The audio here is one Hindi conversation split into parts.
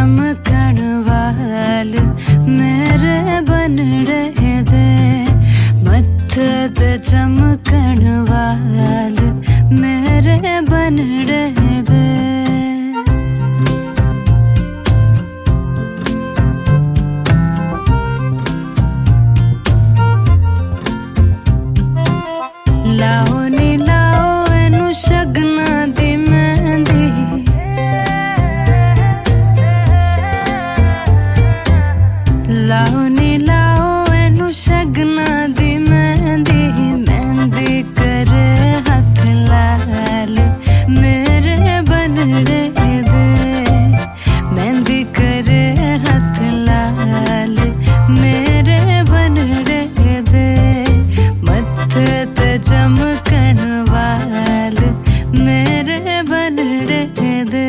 चमकण वाल मेरे बन रहे दे, मत्थे ते चमकण वाल मेरे बन रहे दे। लाओ नी लाओ एनू शगना दी मेहंदी, लाओ नी लाओ एनू शगना दी मेहंदी, मेहंदी करे हाथ लाल मेरे बन रहे दे, मेहंदी करे हाथ लाल मेरे बन रहे दे, मत्थे ते चमकण वाल मेरे बन रहे दे।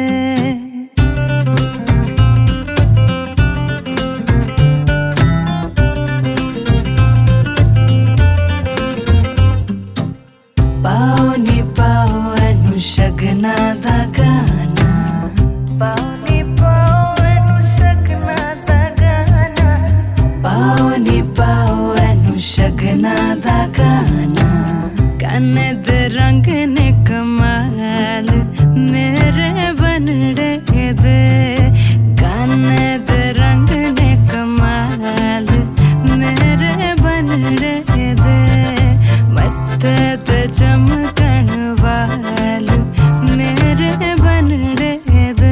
पाओ नी पाओ एनू शगना दा गाना, पाओ नी पाओ एनू शगना दा गाना, पाओ नी पाओ एनू शगना दा गाना, काने दे रंग ने कमाल मेरे बन रहे दे, काने दे रंग ने कमाल मेरे बन रहे दे, मत्थे ते चमकण वाल मेरे बन रहे दे।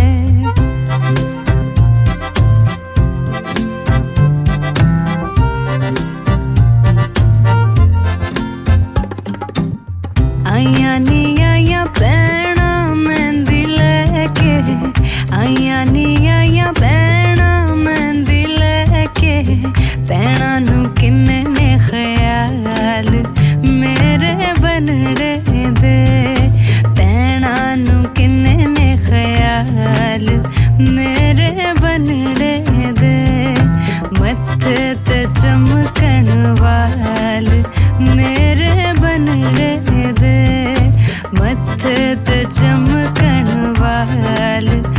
आइया नी आइया भैणा मेहंदी लेके, आइया नी आइया भैणा मेहंदी लेके, भैणा नू किन्ने ने ख्याल मेरे बन रहे दे, भैणा नू किन्ने ने ख्याल मेरे बन रहे दे, मत्थे ते चमकण वाल मेरे बन रहे दे, मत्थे ते चमकण वाल